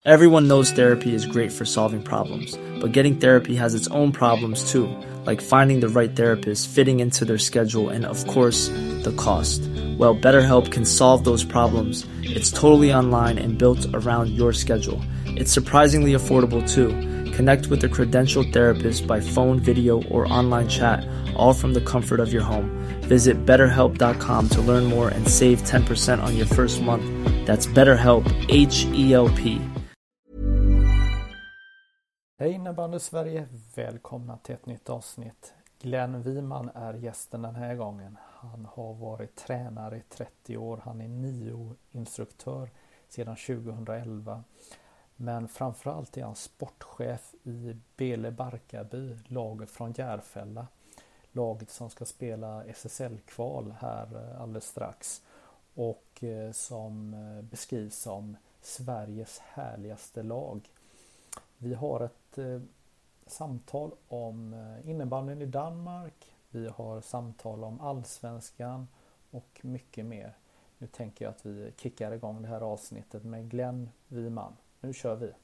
Everyone knows therapy is great for solving problems, but getting therapy has its own problems too, like finding the right therapist, fitting into their schedule, and of course, the cost. Well, BetterHelp can solve those problems. It's totally online and built around your schedule. It's surprisingly affordable too. Connect with a credentialed therapist by phone, video, or online chat, all from the comfort of your home. Visit BetterHelp.com to learn more and save 10% on your first month. That's BetterHelp, H-E-L-P. Hej innebandy Sverige, välkomna till ett nytt avsnitt. Glenn Wiman är gästen den här gången. Han har varit tränare i 30 år, han är NIO-instruktör sedan 2011. Men framförallt är han sportchef i Bele Barkarby, laget från Järfälla. Laget som ska spela SSL-kval här alldeles strax. Och som beskrivs som Sveriges härligaste lag. Vi har ett samtal om innebandyn i Danmark. Vi har samtal om allsvenskan och mycket mer. Nu tänker jag att vi kickar igång det här avsnittet med Glenn Wiman. Nu kör vi!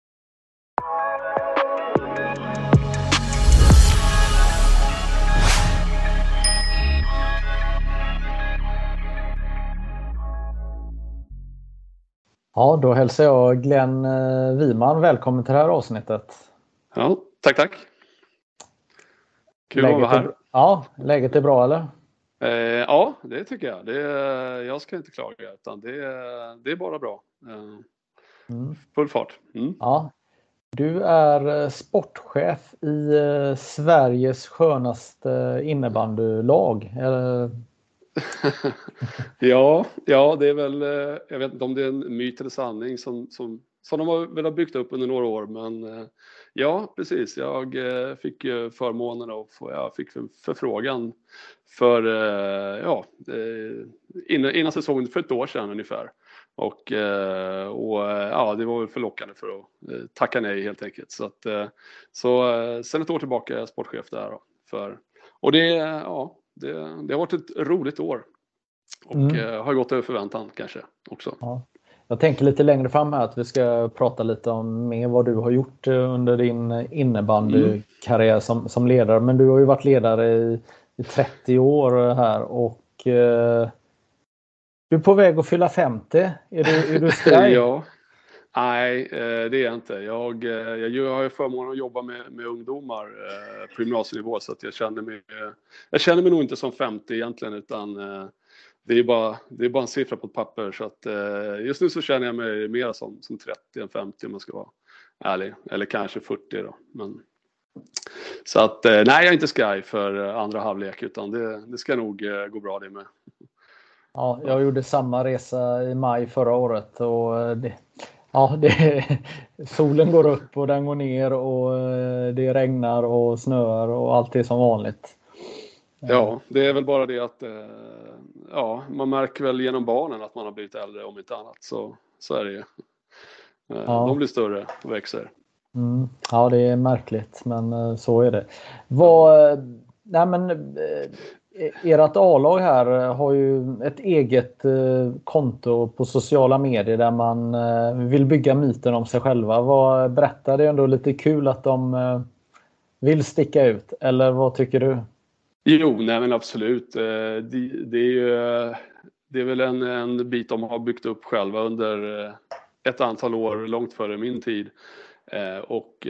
Ja, då hälsar jag Glenn Wiman välkommen till det här avsnittet. Ja, tack. Kul att vara här. Ja, läget är bra eller? Ja, det tycker jag. Jag ska inte klaga utan det är bara bra. Full fart. Ja, du är sportchef i Sveriges skönaste innebandylag. Eller? Ja, det är väl, jag vet inte om det är en myt eller sanning som de har väl byggt upp under några år, men ja, precis. Jag fick förmånen och jag fick förfrågan för innan säsongen för ett år sedan ungefär. Och ja, det var väl förlockande för att tacka nej helt enkelt. Så sen ett år tillbaka är jag sportchef där då, och det har varit ett roligt år. Och har gått över förväntan kanske också. Ja. Jag tänker lite längre fram här att vi ska prata lite om mer vad du har gjort under din innebandykarriär som ledare. Men du har ju varit ledare i 30 år här och du är på väg att fylla 50. Är du skraj? Ja. Nej, det är jag inte. Jag har ju förmånen att jobba med ungdomar på gymnasienivå, så att jag känner mig nog inte som 50 egentligen, utan det är bara en siffra på ett papper. Så att just nu så känner jag mig mer som 30 än 50 om man ska vara ärlig. Eller kanske 40 då. Men, så att nej, jag är inte skraj för andra halvlek, utan det ska nog gå bra det med. Ja, jag gjorde samma resa i maj förra året och solen går upp och den går ner och det regnar och snöar och allt är som vanligt. Ja, det är väl bara det att man märker väl genom barnen att man har blivit äldre om inte annat. Så är det ju. De blir större och växer. Ja, det är märkligt, men så är det. Ert A-lag här har ju ett eget konto på sociala medier där man vill bygga myten om sig själva. Berättar det ändå lite kul att de vill sticka ut, eller vad tycker du? Jo, nej men absolut. Det är väl en bit de har byggt upp själva under ett antal år, långt före min tid. Och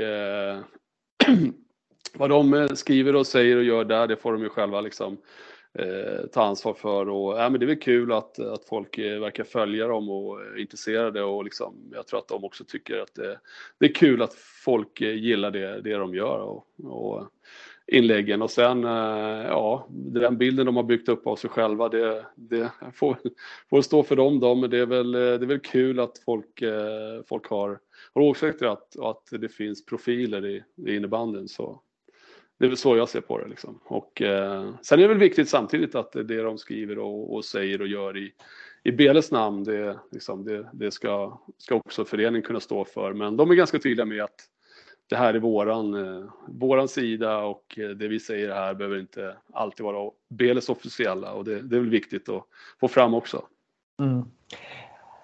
vad de skriver och säger och gör där, det får de ju själva liksom ta ansvar för. Och men det är väl kul att folk verkar följa dem och är intresserade, och liksom, jag tror att de också tycker att det är kul att folk gillar det de gör och inläggen. Och sen den bilden de har byggt upp av sig själva, det får stå för dem då, men det är väl kul att folk har åsikter att det finns profiler i innebandyn, så det är väl så jag ser på det liksom. Och sen är det väl viktigt samtidigt att det de skriver och säger och gör i Beles namn, det ska också föreningen kunna stå för, men de är ganska tydliga med att det här är våran sida, och det vi säger här behöver inte alltid vara Beles officiella, och det är väl viktigt att få fram också.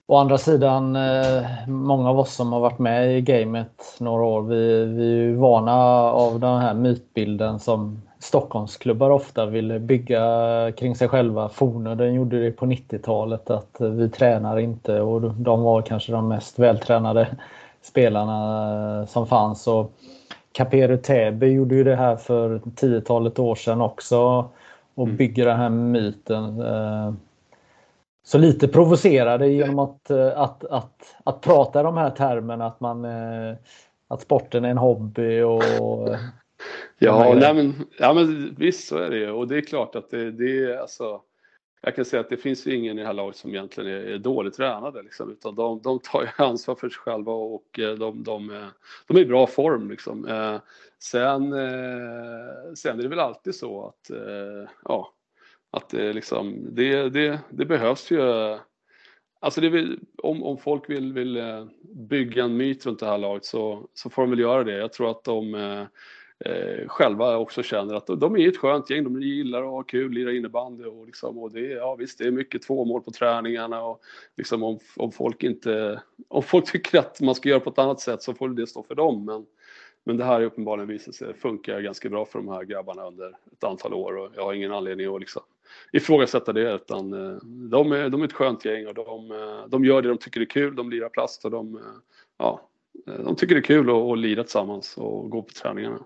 Å andra sidan, många av oss som har varit med i gamet några år, vi är ju vana av den här mytbilden som Stockholmsklubbar ofta vill bygga kring sig själva. Fornöden gjorde det på 90-talet, att vi tränar inte, och de var kanske de mest vältränade spelarna som fanns. Och Capero Täby gjorde ju det här för 10-talet år sedan också, och bygger den här myten. Så lite provocerade genom att prata de här termerna, att sporten är en hobby och ja, men visst så är det ju. Och det är klart att det är alltså, jag kan säga att det finns ju ingen i det här laget som egentligen är dåligt tränade liksom, utan de tar ju ansvar för sig själva, och de är i bra form liksom. Sen är det väl alltid så att att liksom, det behövs ju, alltså om folk vill bygga en myt runt det här laget, så får de väl göra det. Jag tror att de själva också känner att de är ett skönt gäng, de gillar att ha kul, lira innebandy och liksom, och det är mycket 2 mål på träningarna, och liksom om folk tycker att man ska göra på ett annat sätt, så får det stå för dem, men det här är uppenbarligen visat sig funkar ganska bra för de här grabbarna under ett antal år, och jag har ingen anledning att liksom ifrågasätta det, utan de är ett skönt gäng, och de gör det de tycker är kul, de lirar plast, och de tycker det är kul att lira tillsammans och gå på träningarna.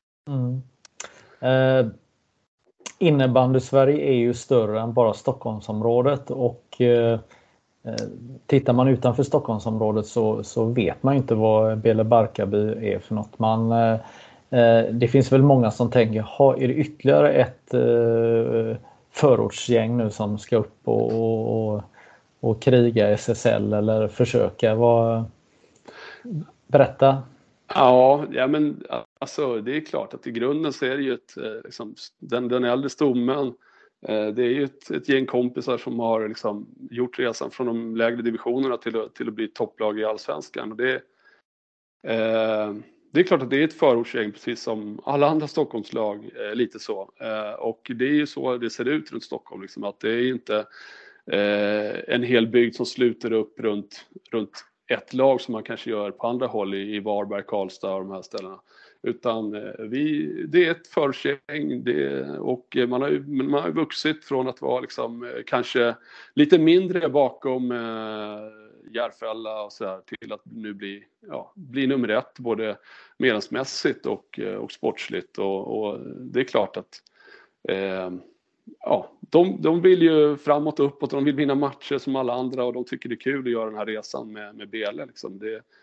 Innebandy Sverige är ju större än bara Stockholmsområdet, och tittar man utanför Stockholmsområdet så vet man inte vad Bele Barkarby är för något. Det finns väl många som tänker, är det ytterligare ett förortsgäng nu som ska upp och kriga SSL eller försöka? Berätta. Ja, men alltså det är klart att i grunden så är det ju liksom, den äldre stommen. Det är ju ett gäng kompisar som har liksom gjort resan från de lägre divisionerna till att bli topplag i Allsvenskan. Och det är klart att det är ett förortsgäng, precis som alla andra Stockholmslag, lite så. Och det är ju så det ser ut runt Stockholm, liksom, att det är inte en hel bygd som sluter upp runt ett lag som man kanske gör på andra håll i Varberg, Karlstad och de här ställena. Utan det är ett förortsgäng, och man har vuxit från att vara liksom, kanske lite mindre bakom Järfälla och så här, till att nu bli nummer 1 både medlemsmässigt och sportsligt, och det är klart att de vill ju framåt och uppåt, och de vill vinna matcher som alla andra, och de tycker det är kul att göra den här resan med Bele liksom.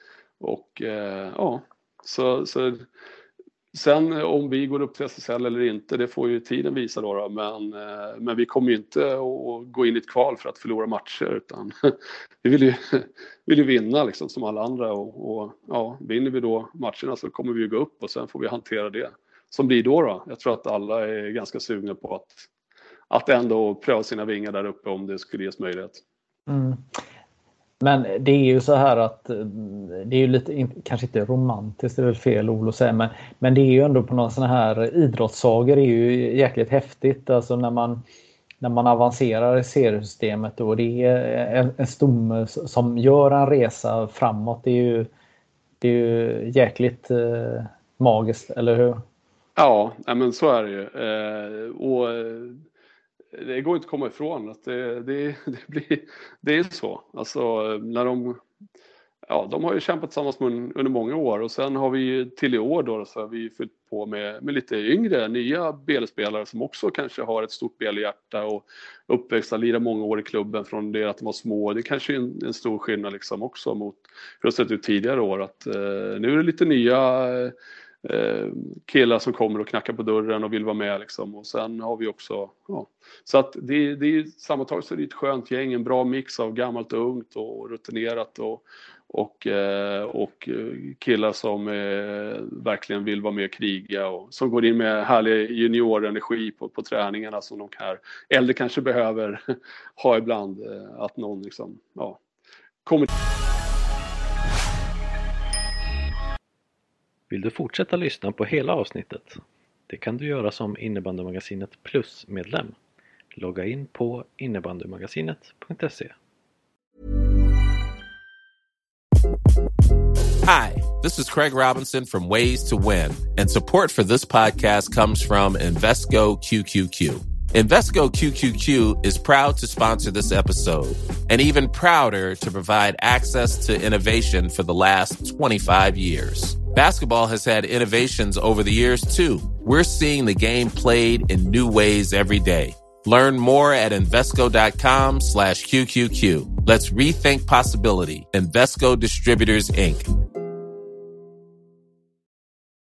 Så sen om vi går upp till SSL eller inte, det får ju tiden visa då, men vi kommer ju inte att gå in i ett kval för att förlora matcher, utan vi vill ju vinna liksom som alla andra, och vinner vi då matcherna så kommer vi ju gå upp, och sen får vi hantera det som blir då. Jag tror att alla är ganska sugna på att ändå pröva sina vingar där uppe om det skulle ges möjlighet. Men det är ju så här att det är ju lite, kanske inte romantiskt, det är väl fel ord att säga, men det är ju ändå på någon sån här idrottssagor är ju jäkligt häftigt, alltså när man avancerar i seriesystemet, och det är en stomme som gör en resa framåt, det är ju jäkligt magiskt, eller hur? Ja, men så är det ju. Och det går inte att komma ifrån att det är så. Alltså när de har ju kämpat tillsammans under många år, och sen har vi till i år då, så har vi fyllt på med lite yngre, nya Bele-spelare som också kanske har ett stort Bele-hjärta och uppväxta, lira många år i klubben från det att de var små. Det kanske är en stor skillnad liksom också mot hur det sett ut tidigare år, att nu är det lite nya killar som kommer och knackar på dörren och vill vara med liksom. Och sen har vi också så att det är sammantaget så är det ett skönt gäng, en bra mix av gammalt och ungt och rutinerat, och killar som verkligen vill vara med och kriga, och som går in med härlig juniorenergi på träningarna som de här äldre kanske behöver ha ibland, att någon liksom kommer. Vill du fortsätta lyssna på hela avsnittet? Det kan du göra som Innebandymagasinet Plus-medlem. Logga in på innebandymagasinet.se. Hi, this is Craig Robinson from Ways to Win, and support for this podcast comes from Invesco QQQ. Invesco QQQ is proud to sponsor this episode, and even prouder to provide access to innovation for the last 25 years. Basketball has had innovations over the years, too. We're seeing the game played in new ways every day. Learn more at Invesco.com/QQQ. Let's rethink possibility. Invesco Distributors, Inc.